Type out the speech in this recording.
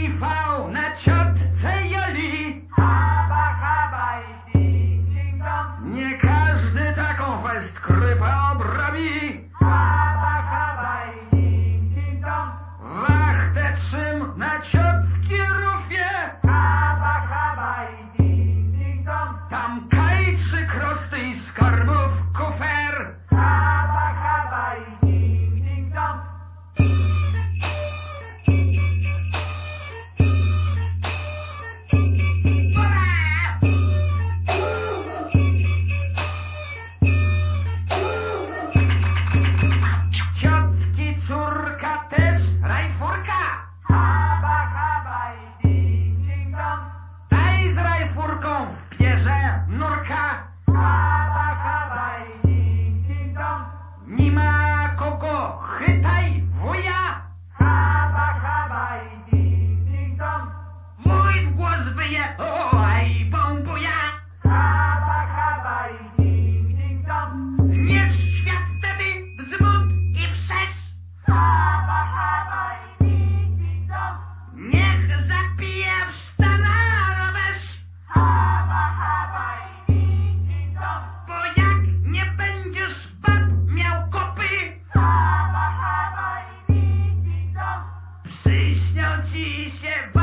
IV na ciotce Joli. Haba, haba i ding, ding dong. Nie każdy taką fest krypę obrobi. Haba, haba i ding, ding dong. Wachtę trzym na ciotki Rufie. Haba, haba i ding, ding dong. Tam kajczy krosty i skarbów kufer. Haba, haba i ding, ding dong. Ciotki córka też rajfurka. Haba, haba i ding, ding dong. Daj z rajfurką w pierze nurka. Haba, haba i ding, ding dong. Nie ma kogo, chytaj wuja. Haba, haba i ding, ding dong. Wuj w głos wyje, oj, bombuja. Haba, haba i ding, ding dong. Zmierz świat wtedy w zbód i wszerz. Haba, haba i ding, ding dong. Niech zapije w sztanach wesz. Haba, haba i ding, ding dong. Bo jak nie będziesz bab miał kopy, Haba, haba i ding, ding dong. przyśnią ci się